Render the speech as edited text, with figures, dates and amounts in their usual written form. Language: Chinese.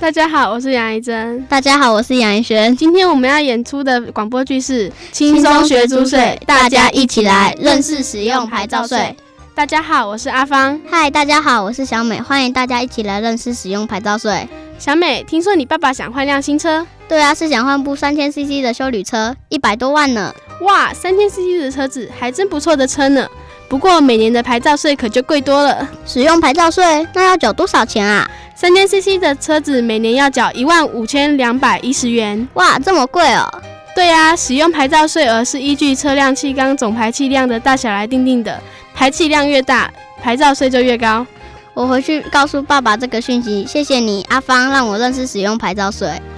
大家好，我是杨怡珍。 大家好，我是杨怡璇。 今天我们要演出的广播剧是轻松学租税，大家一起来认识使用牌照税。 大家好，我是阿芳。 嗨，大家好，我是小美，欢迎大家一起来认识使用牌照税。 小美，听说你爸爸想换辆新车？ 对啊，是想换部3000cc 的休旅车，100多万呢。 哇，3000cc 的车子还真不错的车呢。不过每年的牌照税可就贵多了。 使用牌照税那要缴多少钱啊 ？3000cc 的车子每年要缴15210元。 哇，这么贵哦。 对啊，使用牌照税额是依据车辆气缸总排气量的大小来定的，排气量越大，牌照税就越高。 我回去告诉爸爸这个讯息，谢谢你，阿芳，让我认识使用牌照税。